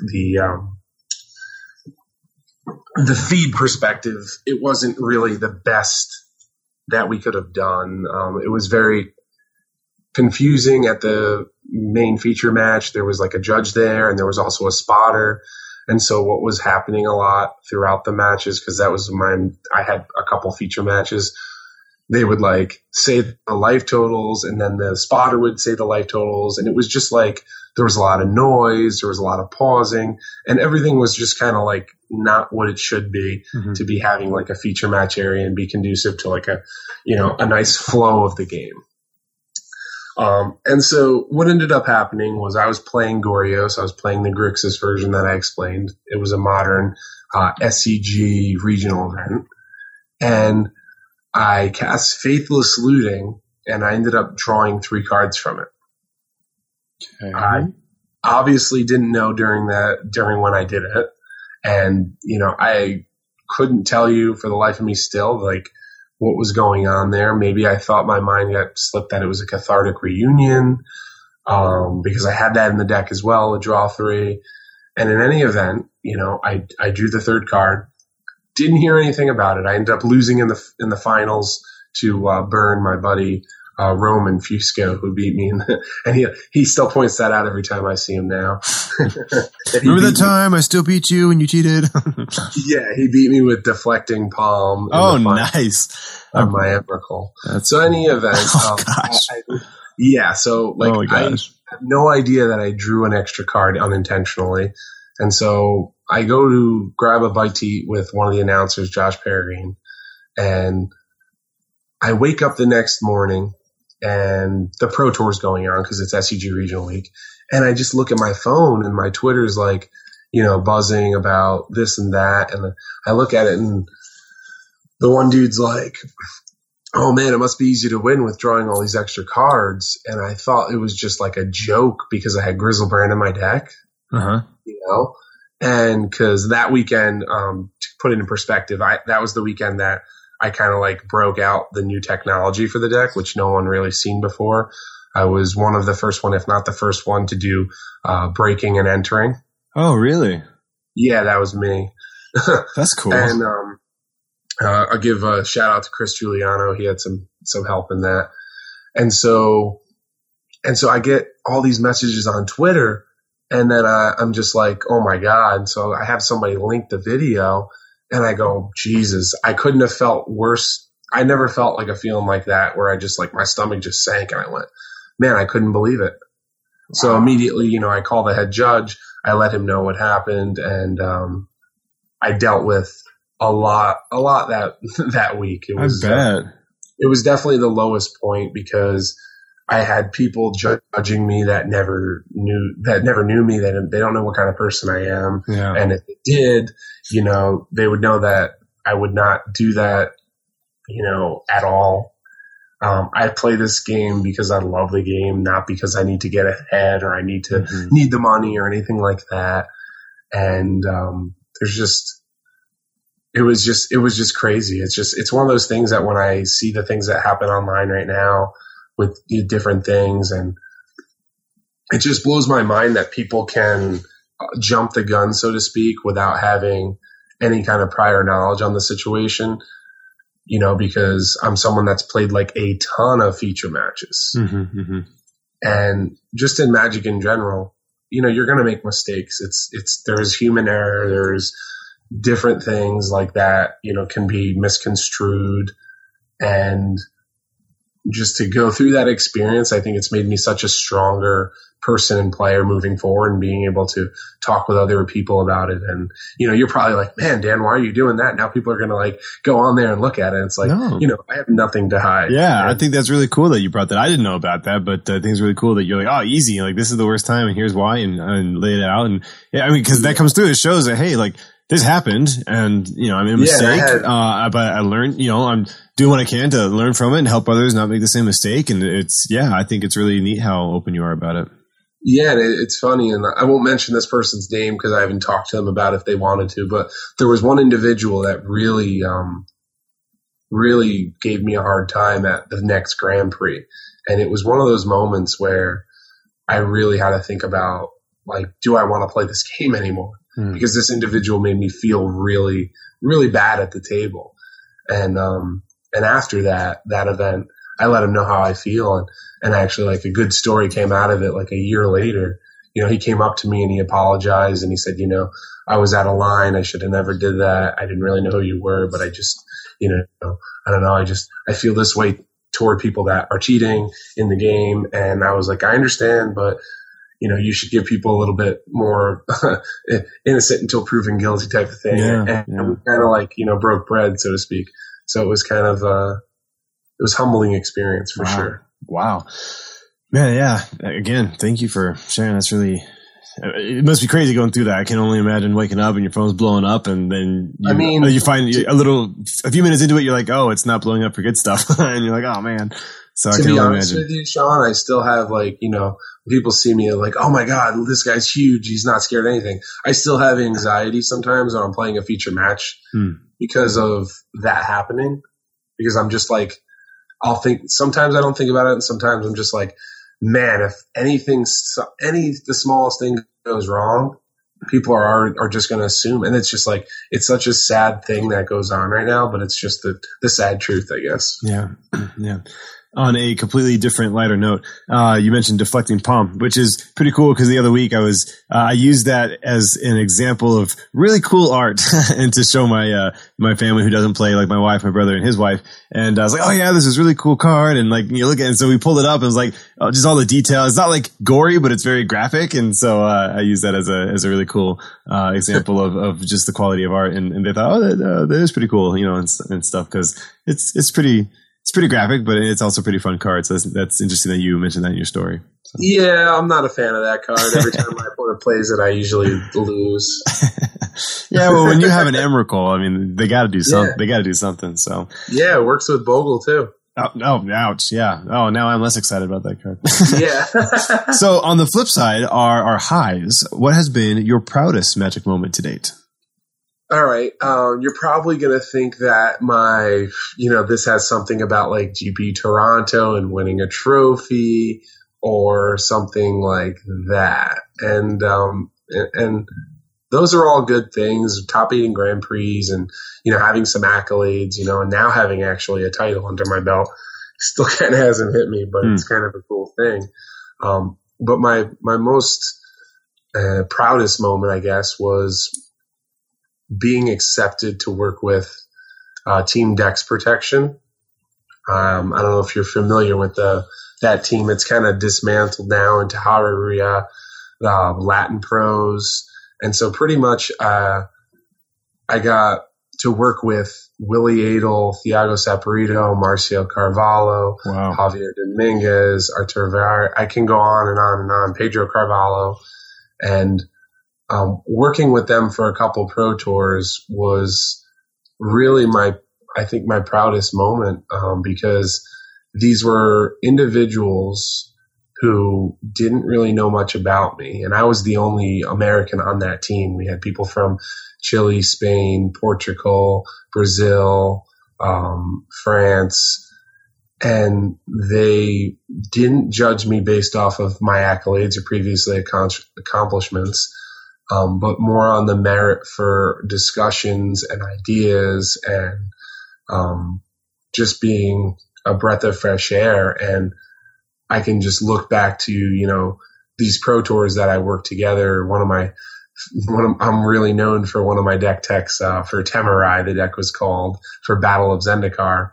feed perspective, it wasn't really the best that we could have done. It was very confusing at the main feature match. There was like a judge there, and there was also a spotter. And so what was happening a lot throughout the matches, because that was I had a couple feature matches, they would like say the life totals, and then the spotter would say the life totals. And it was just like, there was a lot of noise. There was a lot of pausing, and everything was just kind of like not what it should be to be having like a feature match area and be conducive to like a nice flow of the game. And so what ended up happening was I was playing Gorios. I was playing the Grixis version that I explained. It was a modern SCG regional event. And I cast Faithless Looting, and I ended up drawing 3 cards from it. Okay. I obviously didn't know during when I did it. And, I couldn't tell you for the life of me still, like, what was going on there. Maybe I thought my mind got slipped that it was a cathartic reunion, because I had that in the deck as well, a draw 3. And in any event, I drew the 3rd card. Didn't hear anything about it. I ended up losing in the finals to Burn, my buddy Roman Fusco, who beat me, and he still points that out every time I see him now. Remember that time I still beat you and you cheated? Yeah, he beat me with deflecting palm. Oh, nice! On my Emrakul. So any event, gosh. I have no idea that I drew an extra card unintentionally. And so I go to grab a bite to eat with one of the announcers, Josh Peregrine, and I wake up the next morning and the Pro Tour is going on because it's SCG Regional Week. And I just look at my phone and my Twitter's like, buzzing about this and that. And I look at it and the one dude's like, oh man, it must be easy to win with drawing all these extra cards. And I thought it was just like a joke because I had Griselbrand in my deck. Uh-huh. And because that weekend, to put it in perspective, that was the weekend that I kind of like broke out the new technology for the deck, which no one really seen before. I was one of the first one, if not the first one, to do breaking and entering. Oh, really? Yeah, that was me. That's cool. And I'll give a shout out to Chris Giuliano. He had some help in that. And so I get all these messages on Twitter. And then I'm just like, oh my God. So I have somebody link the video and I go, Jesus, I couldn't have felt worse. I never felt like a feeling like that where I just like my stomach just sank and I went, man, I couldn't believe it. Wow. So immediately, I called the head judge. I let him know what happened. And I dealt with a lot that week. It was, I bet. It was definitely the lowest point because I had people judging me that never knew me. They don't know what kind of person I am. Yeah. And if they did, they would know that I would not do that, at all. I play this game because I love the game, not because I need to get ahead or I need the money or anything like that. And, it was just crazy. It's one of those things that when I see the things that happen online right now, with different things. And it just blows my mind that people can jump the gun, so to speak, without having any kind of prior knowledge on the situation, because I'm someone that's played like a ton of feature matches. Mm-hmm, mm-hmm. And just in Magic in general, you're going to make mistakes. There's human error. There's different things like that, can be misconstrued. And just to go through that experience, I think it's made me such a stronger person and player moving forward and being able to talk with other people about it. And, you're probably like, man, Dan, why are you doing that? Now people are going to like go on there and look at it. It's like, I have nothing to hide. Yeah. I think that's really cool that you brought that. I didn't know about that, but I think it's really cool that you're like, oh, easy. Like this is the worst time and here's why and lay it out. And yeah, cause that comes through. It shows that, hey, like, this happened and, I made a mistake, but I learned, I'm doing what I can to learn from it and help others not make the same mistake. And I think it's really neat how open you are about it. Yeah, and it's funny, and I won't mention this person's name because I haven't talked to them about it if they wanted to, but there was one individual that really, really gave me a hard time at the next Grand Prix. And it was one of those moments where I really had to think about, like, do I want to play this game anymore? Because this individual made me feel really, really bad at the table. And after that event, I let him know how I feel. And actually, like, a good story came out of it, like, a year later. He came up to me and he apologized and he said, I was out of line. I should have never did that. I didn't really know who you were, but I just, I don't know. I feel this way toward people that are cheating in the game. And I was like, I understand, but you should give people a little bit more innocent until proven guilty type of thing. And we kind of like, broke bread, so to speak. So it was kind of, it was humbling experience for sure. Wow. Yeah. Again, thank you for sharing. That's really, it must be crazy going through that. I can only imagine waking up and your phone's blowing up, and then you find a few minutes into it, you're like, oh, it's not blowing up for good stuff. And you're like, oh man. So I can only imagine. With you, Sean, I still have people see me like, oh my God, this guy's huge. He's not scared of anything. I still have anxiety sometimes when I'm playing a feature match because of that happening. Because I'm just like, sometimes I don't think about it, and sometimes I'm just like, man, if the smallest thing goes wrong, people are just going to assume. And it's just like, it's such a sad thing that goes on right now, but it's just the sad truth, I guess. Yeah. Yeah. On a completely different, lighter note, you mentioned deflecting palm, which is pretty cool because the other week I used that as an example of really cool art and to show my family who doesn't play, like my wife, my brother, and his wife. And I was like, oh yeah, this is really cool card. And like, you look at it. And so we pulled it up and it was like, just all the detail. It's not like gory, but it's very graphic. And so, I use that as a really cool, example of just the quality of art. And they thought, oh, that is pretty cool, and stuff. Cause it's pretty graphic, but it's also pretty fun card. So that's interesting that you mentioned that in your story. So. Yeah, I'm not a fan of that card. Every time my opponent plays it, I usually lose. Yeah, well, when you have an Emrakul, I mean, they got to do something. They got to do something. So yeah, it works with Bogle too. Oh, ouch! Yeah. Oh, now I'm less excited about that card. Yeah. So on the flip side are our highs. What has been your proudest Magic moment to date? All right. You're probably going to think that this has something about like GP Toronto and winning a trophy or something like that. And those are all good things, top 8 in Grand Prix and, having some accolades, and now having actually a title under my belt still kind of hasn't hit me, but it's kind of a cool thing. But my most proudest moment, I guess, was being accepted to work with Team Dex Protection. I don't know if you're familiar with that team. It's kind of dismantled now into Haruria, Latin pros. And so pretty much I got to work with Willie Adel, Thiago Saporito, Marcio Carvalho, Javier Dominguez, Artur Villar. I can go on and on and on. Pedro Carvalho. And working with them for a couple pro tours was really my proudest moment, because these were individuals who didn't really know much about me. And I was the only American on that team. We had people from Chile, Spain, Portugal, Brazil, France, and they didn't judge me based off of my accolades or previously accomplishments. But more on the merit for discussions and ideas and just being a breath of fresh air. And I can just look back to, these pro tours that I worked together. I'm really known for one of my deck techs for Temerai, the deck was called, for Battle of Zendikar.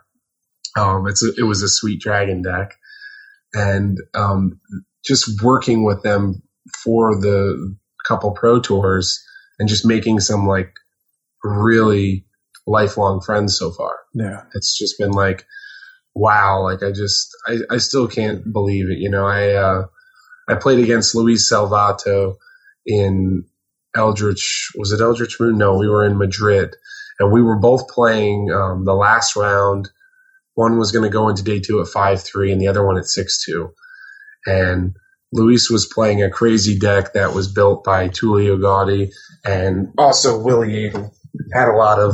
It was a Sweet Dragon deck. And just working with them for the couple pro tours and just making some like really lifelong friends so far. Yeah. It's just been like, wow. Like I still can't believe it. I played against Luis Salvato in Eldritch. Was it Eldritch Moon? No, we were in Madrid and we were both playing, the last round. One was going to go into day 2 at 5-3 and the other one at 6-2. And Luis was playing a crazy deck that was built by Tullio Gotti, and also Willie Adel had a lot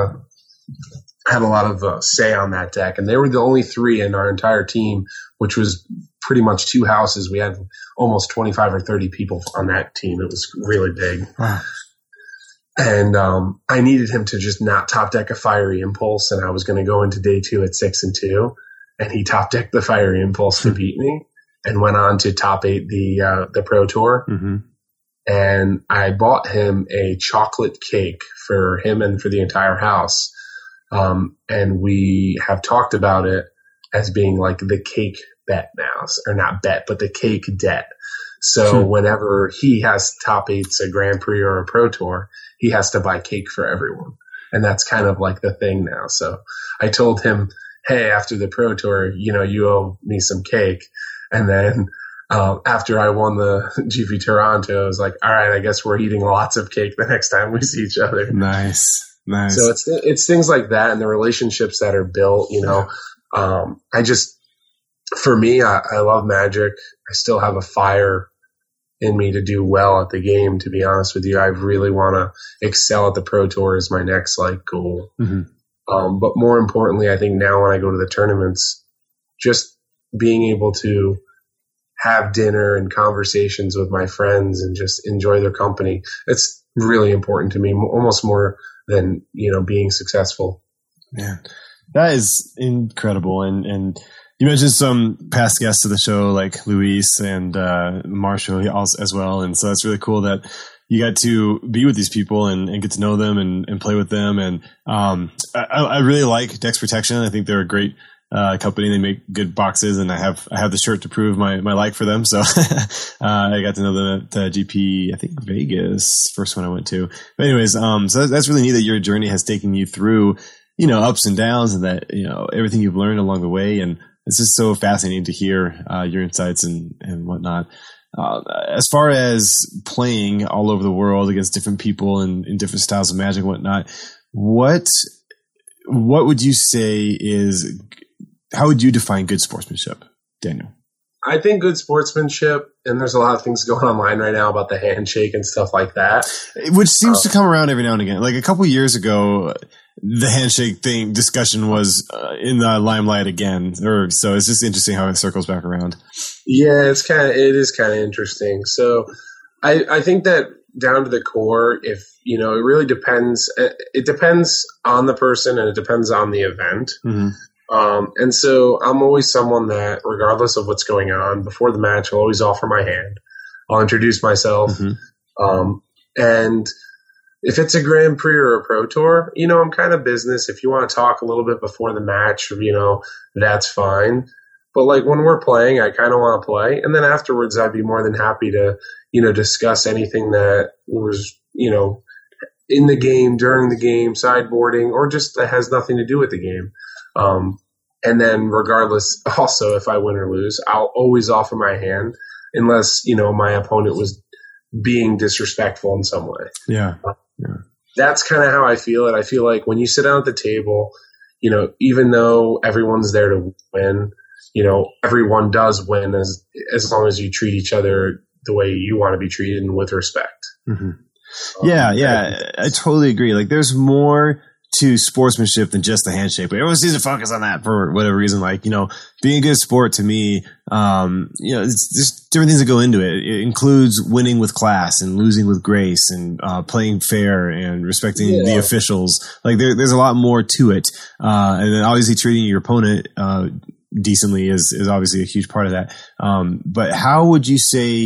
of say on that deck. And they were the only 3 in our entire team, which was pretty much 2 houses. We had almost 25 or 30 people on that team. It was really big. Wow. And I needed him to just not top deck a Fiery Impulse, and I was going to go into day 2 at 6-2, and he top decked the Fiery Impulse to beat me. And went on to top 8 the Pro Tour. Mm-hmm. And I bought him a chocolate cake for him and for the entire house. And we have talked about it as being like the cake bet now, or not bet, but the cake debt. So whenever he has top 8s a Grand Prix or a Pro Tour, he has to buy cake for everyone. And that's kind of like the thing now. So I told him, hey, after the Pro Tour, you owe me some cake. And then after I won the GP Toronto, I was like, all right, I guess we're eating lots of cake the next time we see each other. Nice. So it's things like that and the relationships that are built, for me, I love Magic. I still have a fire in me to do well at the game, to be honest with you. I really want to excel at the Pro Tour is my next goal. Mm-hmm. But more importantly, I think now when I go to the tournaments, just being able to have dinner and conversations with my friends and just enjoy their company, it's really important to me, almost more than, being successwell. Yeah, that is incredible. And you mentioned some past guests of the show, like Luis and Marshall as well. And so that's really cool that you got to be with these people and get to know them and play with them. And I really like Dex Protection. I think they're a great company. They make good boxes, and I have the shirt to prove my like for them. So I got to know them at GP, I think Vegas, first one I went to. But anyways, so that's really neat that your journey has taken you through, ups and downs, and that, everything you've learned along the way. And it's just so fascinating to hear your insights and whatnot. As far as playing all over the world against different people and in different styles of Magic and whatnot, what would you say is, how would you define good sportsmanship, Daniel? I think good sportsmanship, and there's a lot of things going online right now about the handshake and stuff like that. Which seems to come around every now and again. Like a couple years ago, the handshake discussion was in the limelight again. So it's just interesting how it circles back around. Yeah, it is kind of interesting. So I think that down to the core, if, it really depends. It depends on the person and it depends on the event. Mm-hmm. And so I'm always someone that, regardless of what's going on, before the match, I'll always offer my hand. I'll introduce myself. Mm-hmm. And if it's a Grand Prix or a Pro Tour, I'm kind of business. If you want to talk a little bit before the match, that's fine. But when we're playing, I kind of want to play. And then afterwards, I'd be more than happy to, discuss anything that was, in the game, during the game, sideboarding, or just that has nothing to do with the game. And then regardless, also, if I win or lose, I'll always offer my hand unless, my opponent was being disrespectful in some way. Yeah. That's kind of how I feel it. I feel like when you sit down at the table, even though everyone's there to win, everyone does win as long as you treat each other the way you want to be treated and with respect. Mm-hmm. Yeah. I totally agree. There's more to sportsmanship than just the handshake, but everyone seems to focus on that for whatever reason. Being a good sport to me, it's just different things that go into it. It includes winning with class and losing with grace and playing fair and respecting the officials. There's a lot more to it. And then obviously treating your opponent decently is obviously a huge part of that. But how would you say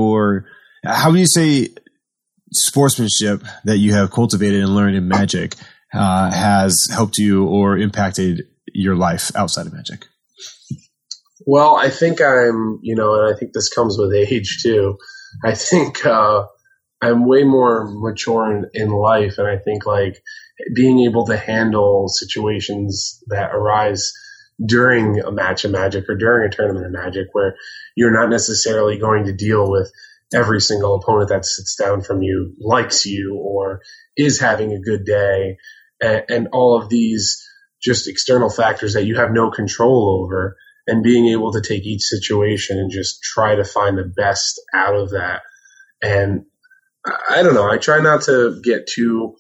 sportsmanship that you have cultivated and learned in Magic has helped you or impacted your life outside of Magic? Well, I think I'm, and I think this comes with age too. I think I'm way more mature in life, and I think being able to handle situations that arise during a match of Magic or during a tournament of Magic where you're not necessarily going to deal with every single opponent that sits down from you, likes you, or is having a good day. And all of these just external factors that you have no control over, and being able to take each situation and just try to find the best out of that. And I don't know, I try not to get too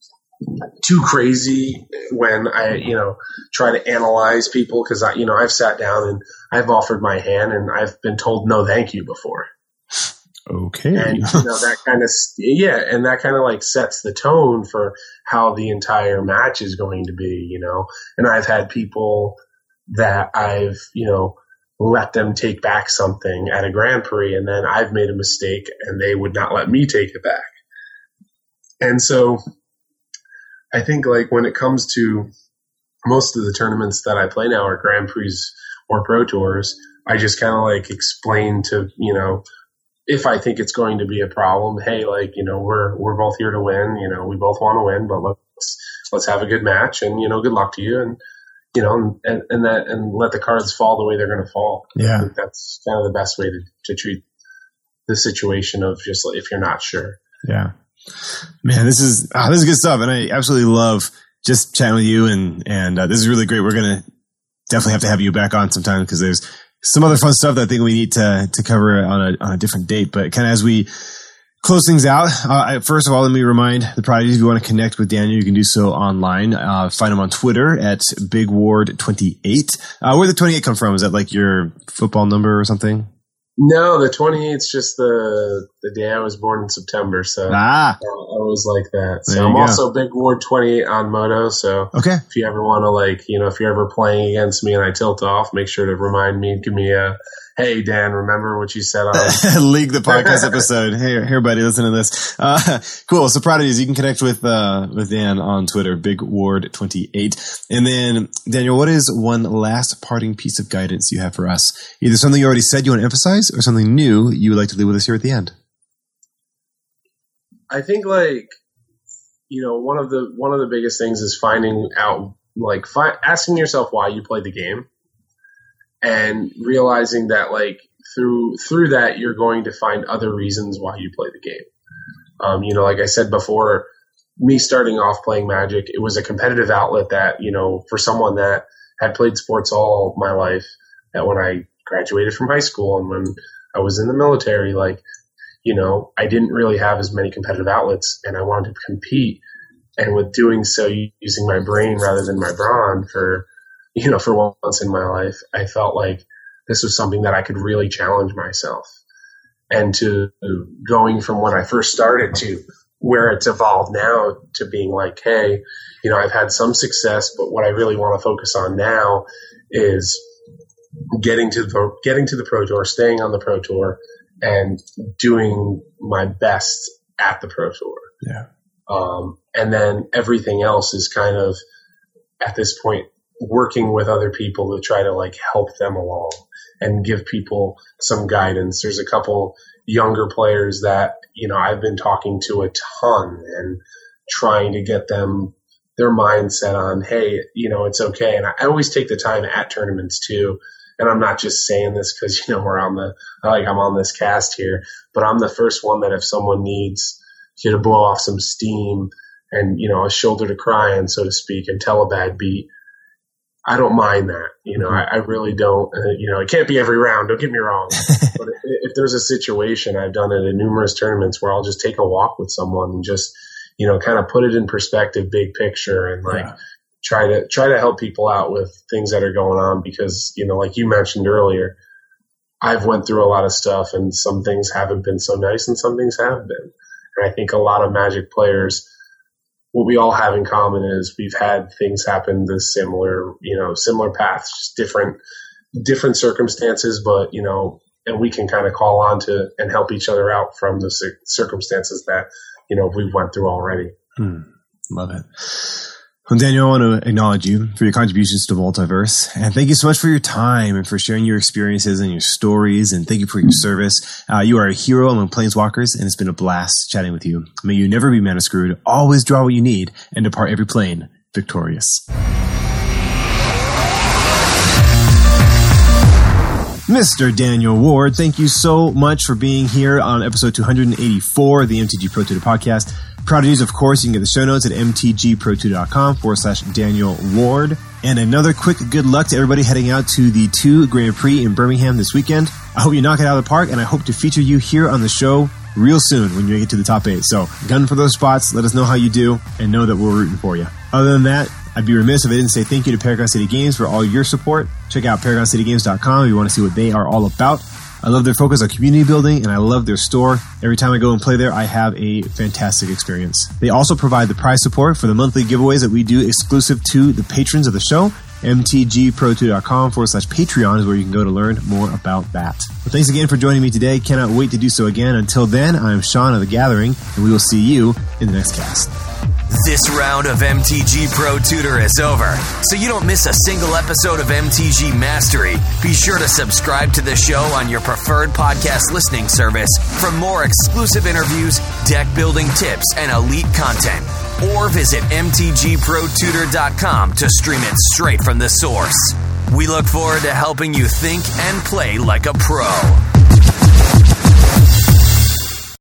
crazy when I, try to analyze people, because I've sat down and I've offered my hand and I've been told no thank you before. Okay. And that kind of sets the tone for how the entire match is going to be, and I've had people that I've, let them take back something at a Grand Prix, and then I've made a mistake and they would not let me take it back. And so I think when it comes to most of the tournaments that I play now are Grand Prix or Pro Tours, I just kind of explain to, if I think it's going to be a problem, hey, we're both here to win, we both want to win, but let's have a good match, and, good luck to you. And, and let the cards fall the way they're going to fall. Yeah. I think that's kind of the best way to treat the situation of just if you're not sure. Yeah, man, this is good stuff. And I absolutely love just chatting with you. And this is really great. We're going to definitely have to have you back on sometime because there's some other fun stuff that I think we need to cover on a different date. But kind of as we close things out, first of all, let me remind the Prodigies, if you want to connect with Daniel, you can do so online. Find him on Twitter at BigWard28. Where did the 28 come from? Is that like your football number or something? No, the 28's just the day I was born in September. So I always like that. So I'm also Big Ward 28 on Moto. So if you ever want to if you're ever playing against me and I tilt off, make sure to remind me, give me a, hey, Dan, remember what you said on League the podcast episode. Hey, here, buddy, listen to this. Cool. So Prodigies, you can connect with Dan on Twitter, BigWard28. And then, Daniel, what is one last parting piece of guidance you have for us? Either something you already said you want to emphasize or something new you would like to leave with us here at the end. I think one of the biggest things is finding out, asking yourself why you play the game. And realizing that through that, you're going to find other reasons why you play the game. Like I said before, me starting off playing Magic, it was a competitive outlet that, for someone that had played sports all my life, that when I graduated from high school and when I was in the military, I didn't really have as many competitive outlets and I wanted to compete. And with doing so, using my brain rather than my brawn for once in my life, I felt like this was something that I could really challenge myself. And to going from when I first started to where it's evolved now to being like, hey, I've had some success, but what I really want to focus on now is getting to the Pro Tour, staying on the Pro Tour, and doing my best at the Pro Tour. Yeah. And then everything else is kind of, at this point, working with other people to try to help them along and give people some guidance. There's a couple younger players that, I've been talking to a ton and trying to get them their mindset on, hey, it's okay. And I always take the time at tournaments too. And I'm not just saying this because, we're on I'm on this cast here, but I'm the first one that if someone needs to blow off some steam and, a shoulder to cry on, so to speak, and tell a bad beat, I don't mind that. I really don't. It can't be every round. Don't get me wrong. But if there's a situation, I've done it in numerous tournaments where I'll just take a walk with someone and just, kind of put it in perspective, big picture, and try to help people out with things that are going on. Because, like you mentioned earlier, I've went through a lot of stuff and some things haven't been so nice and some things have been. And I think a lot of Magic players, what we all have in common is we've had things happen to similar paths, just different circumstances, but, and we can kind of call on to and help each other out from the circumstances that, we went through already. Love it. Well, Daniel, I want to acknowledge you for your contributions to Multiverse. And thank you so much for your time and for sharing your experiences and your stories. And thank you for your service. You are a hero among Planeswalkers, and it's been a blast chatting with you. May you never be mana screwed, always draw what you need, and depart every plane victorious. Mr. Daniel Ward, thank you so much for being here on episode 284 of the MTG Pro Tutor podcast. Prodigies, of course, you can get the show notes at mtgprotutor.com/Daniel Ward. And another quick good luck to everybody heading out to the 2 Grand Prix in Birmingham this weekend. I hope you knock it out of the park, and I hope to feature you here on the show real soon when you get to the top 8. So gun for those spots, let us know how you do, and know that we're rooting for you. Other than that, I'd be remiss if I didn't say thank you to Paragon City Games for all your support. Check out ParagonCityGames.com if you want to see what they are all about. I love their focus on community building, and I love their store. Every time I go and play there, I have a fantastic experience. They also provide the prize support for the monthly giveaways that we do exclusive to the patrons of the show. mtgprotutor.com/Patreon is where you can go to learn more about that. Well, thanks again for joining me today. Cannot wait to do so again. Until then, I'm Sean of The Gathering, and we will see you in the next cast. This round of MTG Pro Tutor is over, so you don't miss a single episode of MTG Mastery. Be sure to subscribe to the show on your preferred podcast listening service for more exclusive interviews, deck building tips, and elite content. or visit mtgprotutor.com to stream it straight from the source. We look forward to helping you think and play like a pro.